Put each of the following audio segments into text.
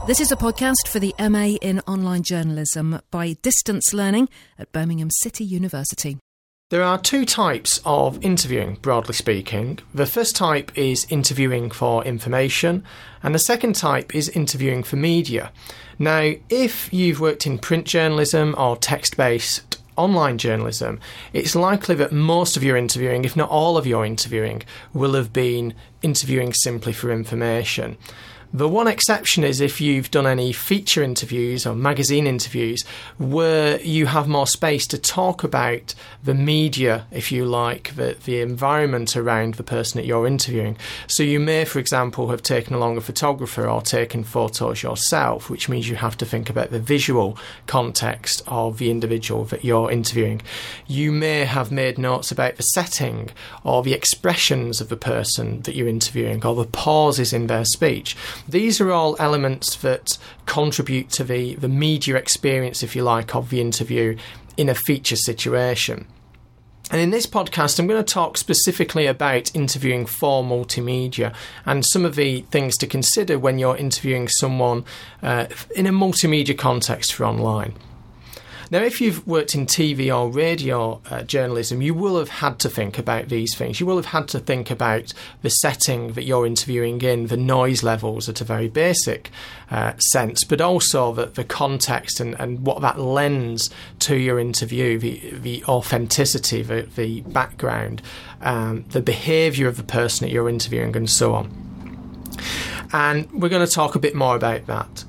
This is a podcast for the MA in Online Journalism by Distance Learning at Birmingham City University. There are two types of interviewing, broadly speaking. The first type is interviewing for information, and the second type is interviewing for media. Now, if you've worked in print journalism or text-based online journalism, it's likely that most of your interviewing, if not all of your interviewing, will have been interviewing simply for information. The one exception is if you've done any feature interviews or magazine interviews where you have more space to talk about the media, if you like, the environment around the person that you're interviewing. So you may, for example, have taken along a photographer or taken photos yourself, which means you have to think about the visual context of the individual that you're interviewing. You may have made notes about the setting or the expressions of the person that you're interviewing or the pauses in their speech. These are all elements that contribute to the media experience, if you like, of the interview in a feature situation. And in this podcast, I'm going to talk specifically about interviewing for multimedia and some of the things to consider when you're interviewing someone in a multimedia context for online. Now, if you've worked in TV or radio journalism, you will have had to think about these things. You will have had to think about the setting that you're interviewing in, the noise levels at a very basic sense, but also the context and what that lends to your interview, the authenticity, the background, the behaviour of the person that you're interviewing, and so on. And we're going to talk a bit more about that.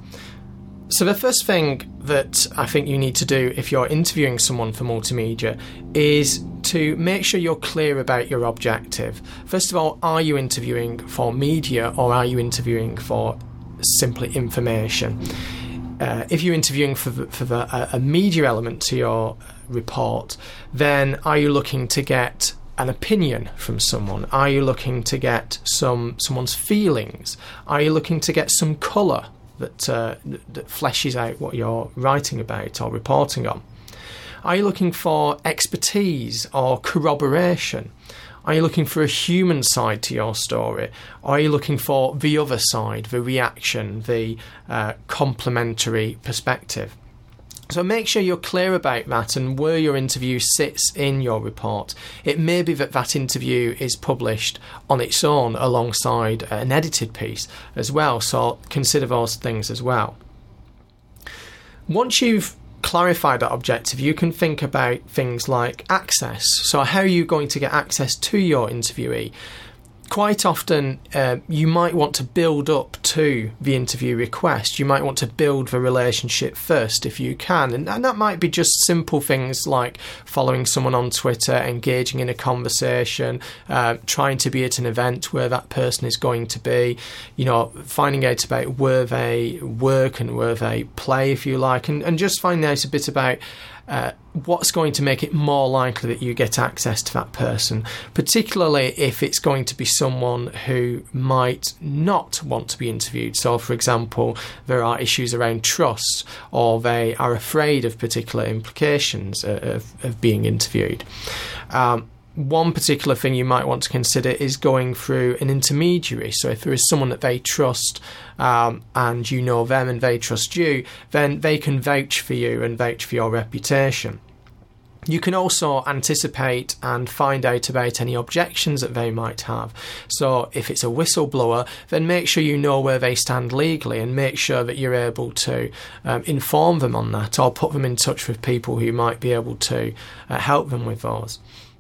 So the first thing that I think you need to do if you're interviewing someone for multimedia is to make sure you're clear about your objective. First of all, are you interviewing for media or are you interviewing for simply information? If you're interviewing for a media element to your report, then are you looking to get an opinion from someone? Are you looking to get someone's feelings? Are you looking to get some colour that fleshes out what you're writing about or reporting on? Are you looking for expertise or corroboration? Are you looking for a human side to your story? Or are you looking for the other side, the reaction, the complementary perspective? So make sure you're clear about that and where your interview sits in your report. It may be that interview is published on its own alongside an edited piece as well, so consider those things as well. Once you've clarified that objective, you can think about things like access. So how are you going to get access to your interviewee? Quite often, you might want to build up to the interview request. You might want to build the relationship first if you can. And that might be just simple things like following someone on Twitter, engaging in a conversation, trying to be at an event where that person is going to be, finding out about where they work and where they play, if you like, and just finding out a bit about what's going to make it more likely that you get access to that person, particularly if it's going to be someone who might not want to be interviewed. So, for example, there are issues around trust, or they are afraid of particular implications of being interviewed. One particular thing you might want to consider is going through an intermediary. So if there is someone that they trust and you know them and they trust you, then they can vouch for you and vouch for your reputation. You can also anticipate and find out about any objections that they might have. So if it's a whistleblower, then make sure you know where they stand legally and make sure that you're able to inform them on that, or put them in touch with people who might be able to help them with those.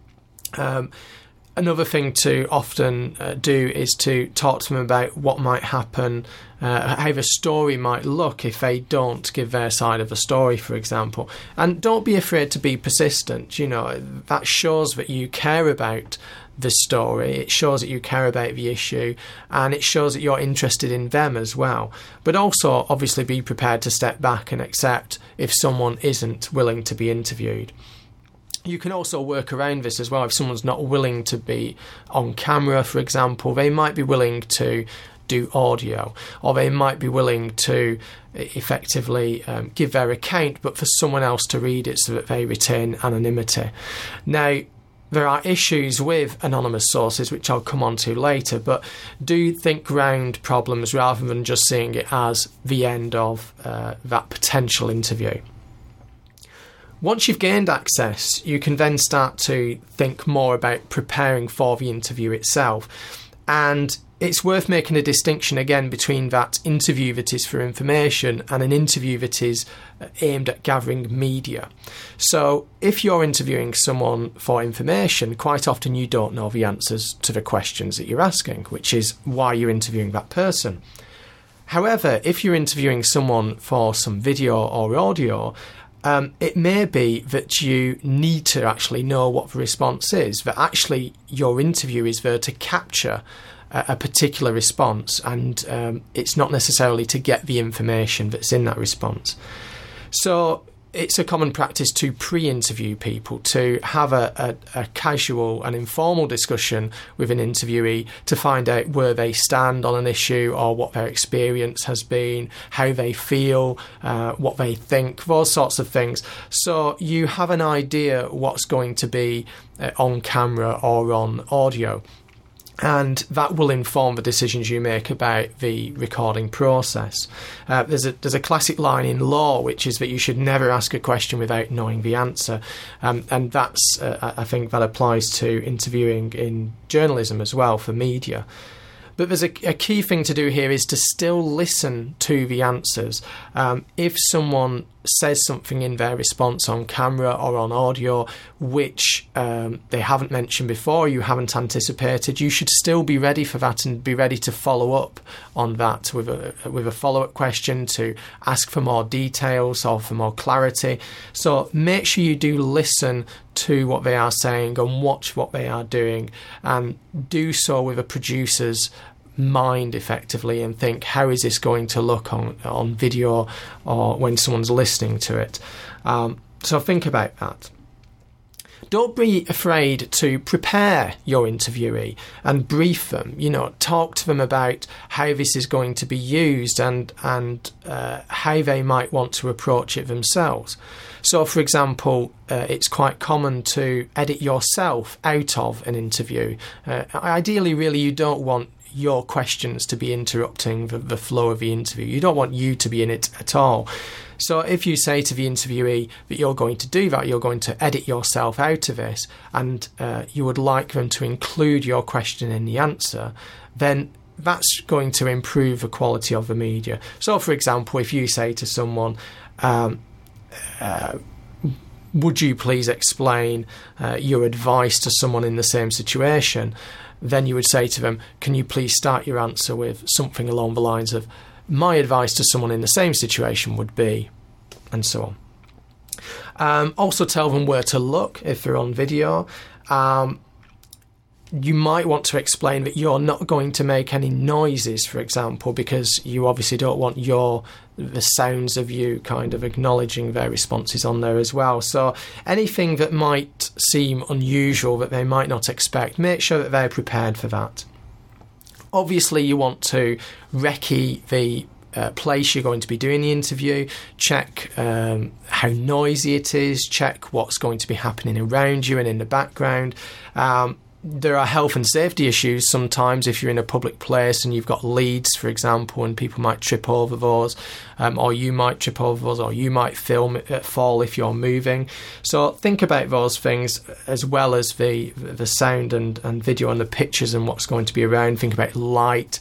Another thing to often do is to talk to them about what might happen, how the story might look if they don't give their side of the story, for example. And don't be afraid to be persistent. That shows that you care about the story, it shows that you care about the issue, and it shows that you're interested in them as well. But also, obviously, be prepared to step back and accept if someone isn't willing to be interviewed. You can also work around this as well. If someone's not willing to be on camera, for example, they might be willing to do audio, or they might be willing to effectively give their account, but for someone else to read it so that they retain anonymity. Now, There are issues with anonymous sources, which I'll come on to later, but do think round problems rather than just seeing it as the end of that potential interview. Once you've gained access, you can then start to think more about preparing for the interview itself. And it's worth making a distinction again between that interview that is for information and an interview that is aimed at gathering media. So if you're interviewing someone for information, quite often you don't know the answers to the questions that you're asking, which is why you're interviewing that person. However, if you're interviewing someone for some video or audio, it may be that you need to actually know what the response is, that actually your interview is there to capture a particular response, and it's not necessarily to get the information that's in that response. So it's a common practice to pre-interview people, to have a casual and informal discussion with an interviewee to find out where they stand on an issue or what their experience has been, how they feel, what they think, those sorts of things. So you have an idea what's going to be on camera or on audio. And that will inform the decisions you make about the recording process. There's a classic line in law, which is that you should never ask a question without knowing the answer. And that's, I think, that applies to interviewing in journalism as well, for media. But there's a key thing to do here is to still listen to the answers. If someone says something in their response on camera or on audio which they haven't mentioned before, you haven't anticipated, you should still be ready for that and be ready to follow up on that with a follow-up question, to ask for more details or for more clarity. So make sure you do listen to what they are saying and watch what they are doing, and do so with a producer's mind effectively, and think, how is this going to look on video or when someone's listening to it? So think about that. Don't be afraid to prepare your interviewee and brief them. Talk to them about how this is going to be used and how they might want to approach it themselves. So, for example, it's quite common to edit yourself out of an interview. Ideally, really, you don't want your questions to be interrupting the flow of the interview. You don't want you to be in it at all. So if you say to the interviewee that you're going to do that, you're going to edit yourself out of it, and you would like them to include your question in the answer, then that's going to improve the quality of the media. So, for example, if you say to someone, would you please explain your advice to someone in the same situation? Then you would say to them, can you please start your answer with something along the lines of, my advice to someone in the same situation would be, and so on. Also tell them where to look if they're on video. You might want to explain that you're not going to make any noises, for example, because you obviously don't want the sounds of you kind of acknowledging their responses on there as well. So anything that might seem unusual, that they might not expect, make sure that they're prepared for that. Obviously, you want to recce the place you're going to be doing the interview, check how noisy it is, check what's going to be happening around you and in the background. There are health and safety issues sometimes if you're in a public place and you've got leads, for example, and people might trip over those, or you might trip over those, or you might fall if you're moving. So think about those things, as well as the sound and video and the pictures and what's going to be around. Think about light.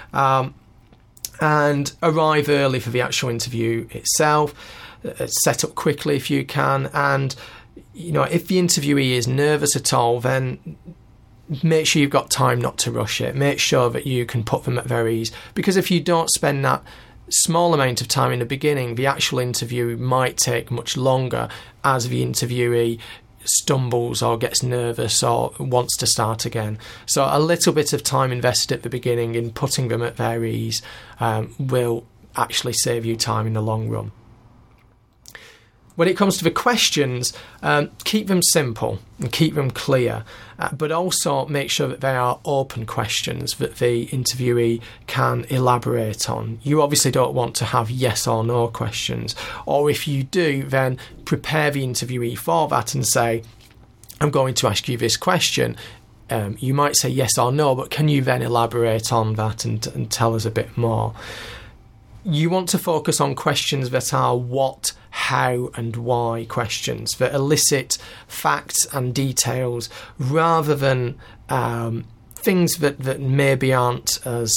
And arrive early for the actual interview itself. Set up quickly if you can. And, if the interviewee is nervous at all, then make sure you've got time not to rush it. Make sure that you can put them at their ease. Because if you don't spend that small amount of time in the beginning, the actual interview might take much longer as the interviewee stumbles or gets nervous or wants to start again. So a little bit of time invested at the beginning in putting them at their ease will actually save you time in the long run. When it comes to the questions, keep them simple and keep them clear, but also make sure that they are open questions that the interviewee can elaborate on. You obviously don't want to have yes or no questions, or if you do, then prepare the interviewee for that and say, I'm going to ask you this question. You might say yes or no, but can you then elaborate on that and tell us a bit more? You want to focus on questions that are what, how and why questions, that elicit facts and details rather than things that maybe aren't as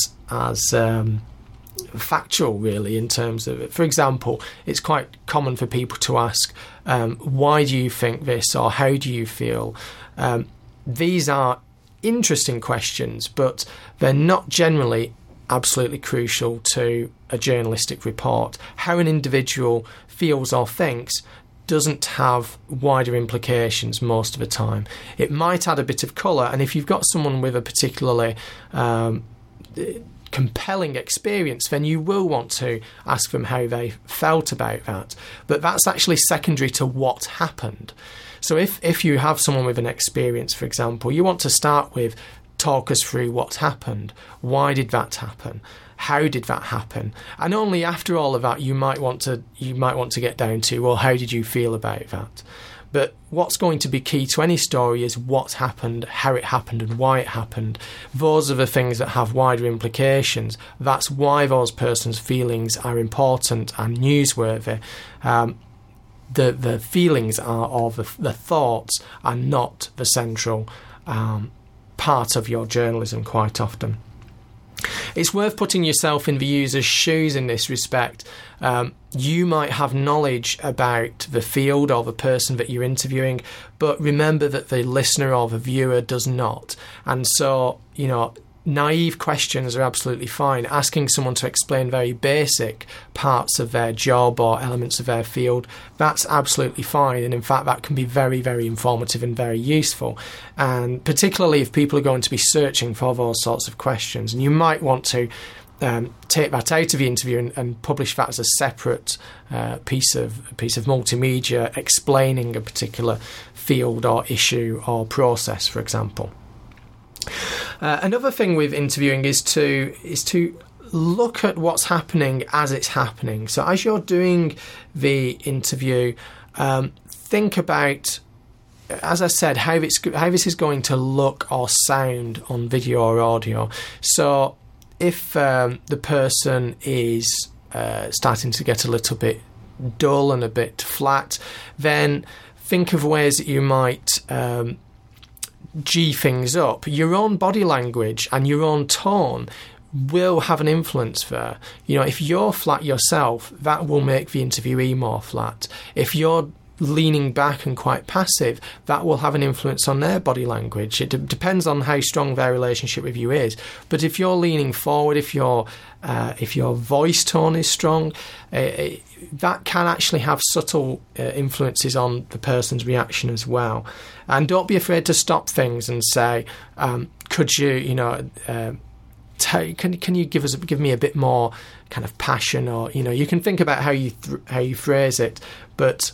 factual, really, in terms of it. For example, it's quite common for people to ask, why do you think this, or how do you feel? These are interesting questions, but they're not generally absolutely crucial to a journalistic report. How an individual feels or thinks doesn't have wider implications most of the time. It might add a bit of colour, and if you've got someone with a particularly compelling experience, then you will want to ask them how they felt about that. But that's actually secondary to what happened. So if you have someone with an experience, for example, you want to start with, talk us through what happened. Why did that happen? How did that happen? And only after all of that you might want to get down to, well, how did you feel about that? But what's going to be key to any story is what happened, how it happened and why it happened. Those are the things that have wider implications. That's why those persons' feelings are important and newsworthy. The feelings are the thoughts are not the central part of your journalism quite often. It's worth putting yourself in the user's shoes in this respect. You might have knowledge about the field or the person that you're interviewing, but remember that the listener or the viewer does not. And so, naive questions are absolutely fine. Asking someone to explain very basic parts of their job or elements of their field, that's absolutely fine. And in fact, that can be very, very informative and very useful. And particularly if people are going to be searching for those sorts of questions. And you might want to take that out of the interview and publish that as a separate piece of multimedia explaining a particular field or issue or process, for example. Another thing with interviewing is to look at what's happening as it's happening. So as you're doing the interview, think about, as I said, how this is going to look or sound on video or audio. So if the person is starting to get a little bit dull and a bit flat, then think of ways that you might G things up. Your own body language and your own tone will have an influence there. If you're flat yourself, that will make the interviewee more flat. If you're leaning back and quite passive, that will have an influence on their body language. It depends on how strong their relationship with you is. But if you're leaning forward, if your voice tone is strong, that can actually have subtle influences on the person's reaction as well. And don't be afraid to stop things and say, could you, can you give me a bit more kind of passion, or you can think about how you phrase it, but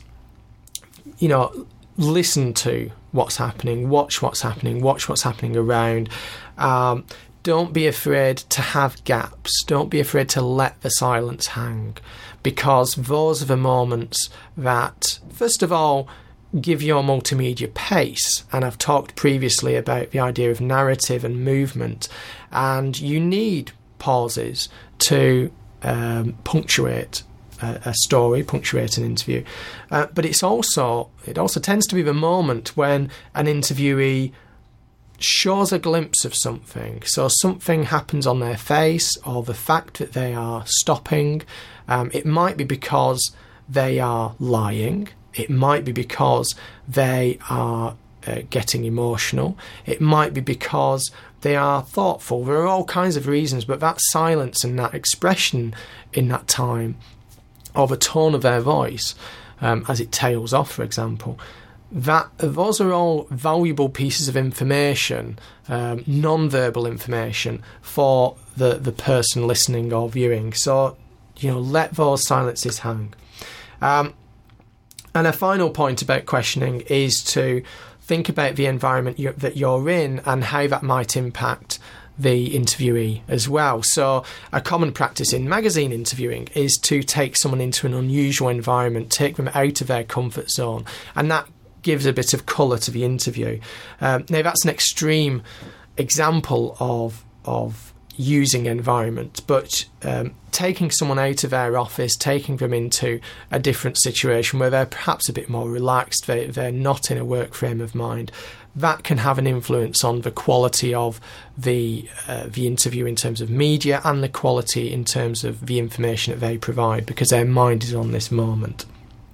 listen to what's happening, watch what's happening around. Don't be afraid to have gaps. Don't be afraid to let the silence hang, because those are the moments that, first of all, give your multimedia pace. And I've talked previously about the idea of narrative and movement, and you need pauses to punctuate a story, punctuate an interview. But it also tends to be the moment when an interviewee shows a glimpse of something. So something happens on their face, or the fact that they are stopping. It might be because they are lying. It might be because they are getting emotional. It might be because they are thoughtful. There are all kinds of reasons, but that silence and that expression in that time, or the tone of their voice as it tails off, for example, those are all valuable pieces of information, non-verbal information for the person listening or viewing. So, let those silences hang. And a final point about questioning is to think about the environment that you're in and how that might impact the interviewee as well. So a common practice in magazine interviewing is to take someone into an unusual environment, take them out of their comfort zone, and that gives a bit of colour to the interview. Now, that's an extreme example of using environment, but taking someone out of their office, taking them into a different situation where they're perhaps a bit more relaxed, they're not in a work frame of mind, that can have an influence on the quality of the interview in terms of media, and the quality in terms of the information that they provide, because their mind is on this moment.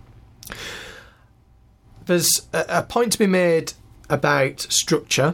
There's a point to be made about structure,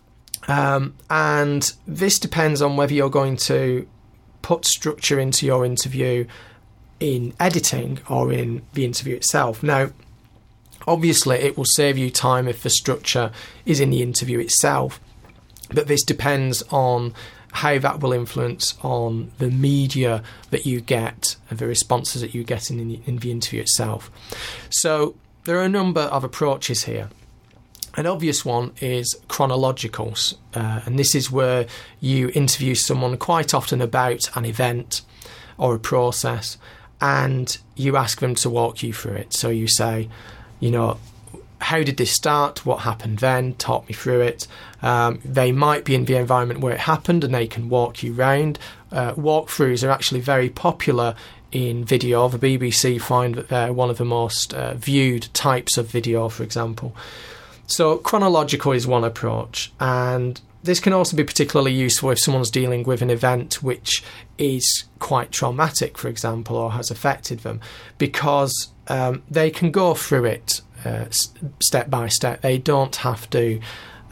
and this depends on whether you're going to put structure into your interview in editing or in the interview itself. Now, obviously, it will save you time if the structure is in the interview itself, but this depends on how that will influence on the media that you get and the responses that you get in the interview itself. So there are a number of approaches here. An obvious one is chronological, and this is where you interview someone quite often about an event or a process, and you ask them to walk you through it. So you say, how did this start? What happened then? Talk me through it. They might be in the environment where it happened, and they can walk you round. Walkthroughs are actually very popular in video. The BBC find that they're one of the most viewed types of video, for example. So chronological is one approach, and this can also be particularly useful if someone's dealing with an event which is quite traumatic, for example, or has affected them, because they can go through it step by step. They don't have to,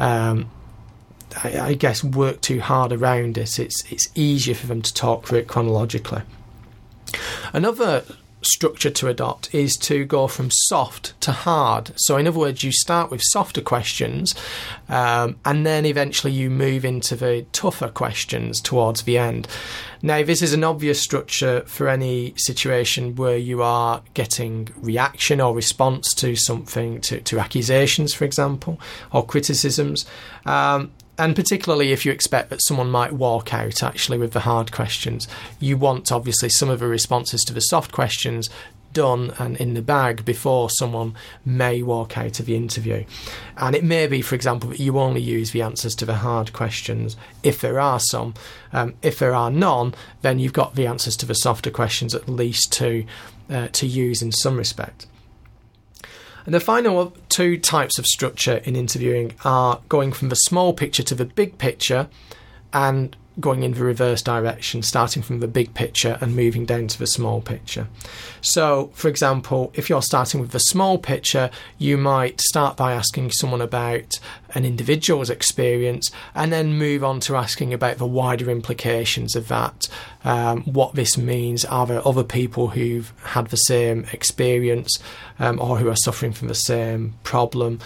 I guess, work too hard around it. It's easier for them to talk through it chronologically. Another structure to adopt is to go from soft to hard. So in other words, you start with softer questions, and then eventually you move into the tougher questions towards the end. Now, this is an obvious structure for any situation where you are getting reaction or response to something, to accusations, for example, or criticisms. And particularly if you expect that someone might walk out actually with the hard questions, you want obviously some of the responses to the soft questions done and in the bag before someone may walk out of the interview. And it may be, for example, that you only use the answers to the hard questions if there are some. If there are none, then you've got the answers to the softer questions at least to use in some respect. And the final two types of structure in interviewing are going from the small picture to the big picture, and going in the reverse direction, starting from the big picture and moving down to the small picture. So, for example, if you're starting with the small picture, you might start by asking someone about an individual's experience and then move on to asking about the wider implications of that, what this means. Are there other people who've had the same experience or who are suffering from the same problem?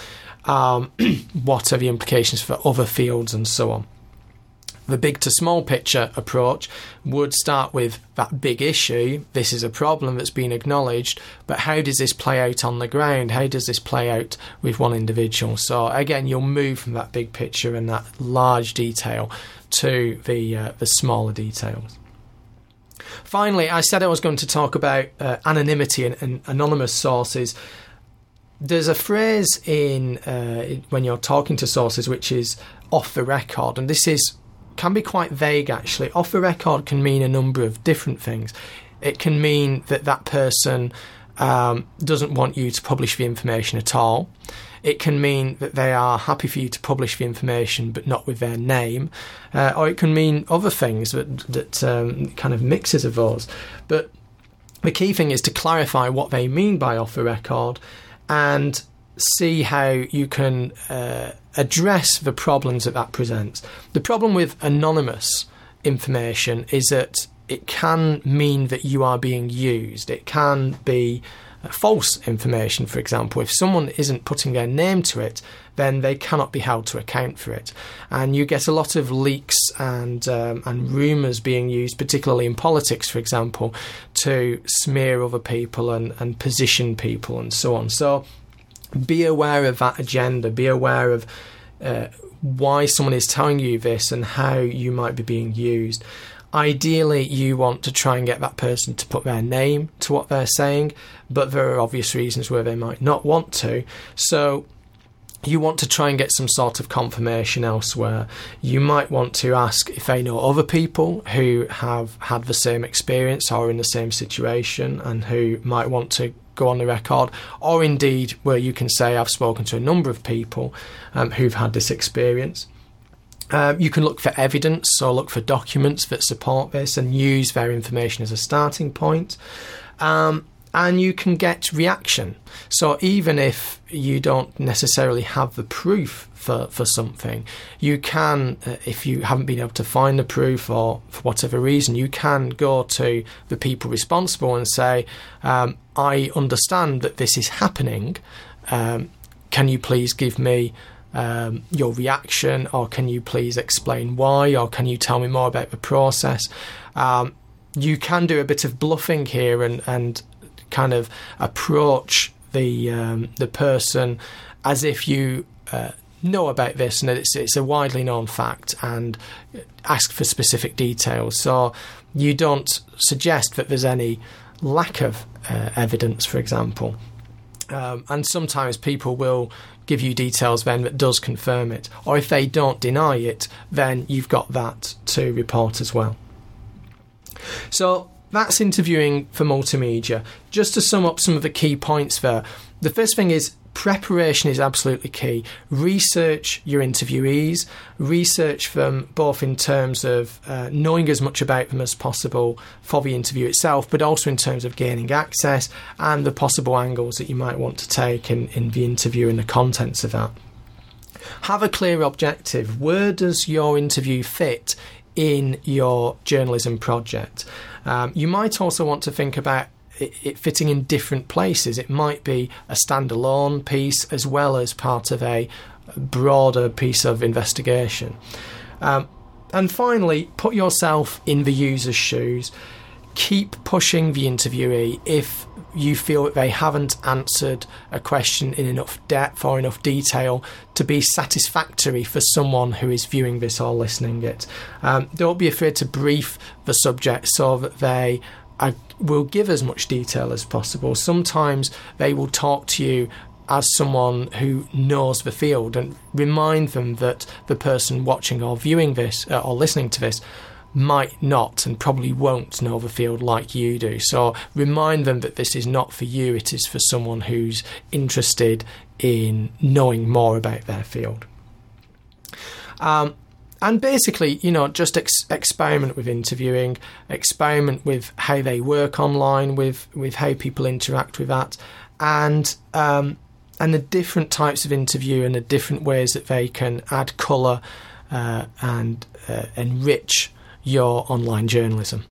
What are the implications for other fields and so on? The big to small picture approach would start with that big issue. This is a problem that's been acknowledged, but how does this play out on the ground? How does this play out with one individual? So again, you'll move from that big picture and that large detail to the smaller details. Finally, I said I was going to talk about anonymity and anonymous sources. There's a phrase in when you're talking to sources which is off the record, and this can be quite vague actually. Off the record can mean a number of different things. It can mean that person doesn't want you to publish the information at all. It can mean that they are happy for you to publish the information but not with their name, or it can mean other things that kind of mixes of those. But the key thing is to clarify what they mean by off the record and see how you can address the problems that presents. The problem with anonymous information is that it can mean that you are being used. It can be false information, for example. If someone isn't putting their name to it, then they cannot be held to account for it. And you get a lot of leaks and rumours being used, particularly in politics, for example, to smear other people and position people and so on. So be aware of that agenda, be aware of why someone is telling you this and how you might be being used. Ideally, you want to try and get that person to put their name to what they're saying, but there are obvious reasons where they might not want to. So you want to try and get some sort of confirmation elsewhere. You might want to ask if they know other people who have had the same experience or in the same situation and who might want to go on the record, or indeed where you can say, I've spoken to a number of people who've had this experience. You can look for evidence or look for documents that support this and use their information as a starting point. And you can get reaction. So even if you don't necessarily have the proof for something, you can, if you haven't been able to find the proof or for whatever reason, you can go to the people responsible and say, I understand that this is happening. Can you please give me your reaction, or can you please explain why, or can you tell me more about the process? You can do a bit of bluffing here and kind of approach the person as if you know about this and it's a widely known fact, and ask for specific details. So you don't suggest that there's any lack of evidence, for example. And sometimes people will give you details then that does confirm it, or if they don't deny it, then you've got that to report as well. So that's interviewing for multimedia. Just to sum up some of the key points there, the first thing is preparation is absolutely key. Research your interviewees, research them both in terms of knowing as much about them as possible for the interview itself, but also in terms of gaining access and the possible angles that you might want to take in the interview and the contents of that. Have a clear objective. Where does your interview fit in your journalism project? You might also want to think about it fitting in different places. It might be a standalone piece as well as part of a broader piece of investigation. And finally, put yourself in the user's shoes. Keep pushing the interviewee if you feel that they haven't answered a question in enough depth or enough detail to be satisfactory for someone who is viewing this or listening it. Don't be afraid to brief the subject so that they will give as much detail as possible. Sometimes they will talk to you as someone who knows the field, and remind them that the person watching or viewing this or listening to this might not and probably won't know the field like you do. So remind them that this is not for you, it is for someone who's interested in knowing more about their field. And basically, just experiment with interviewing, experiment with how they work online, with how people interact with that, and the different types of interview and the different ways that they can add colour and enrich your online journalism.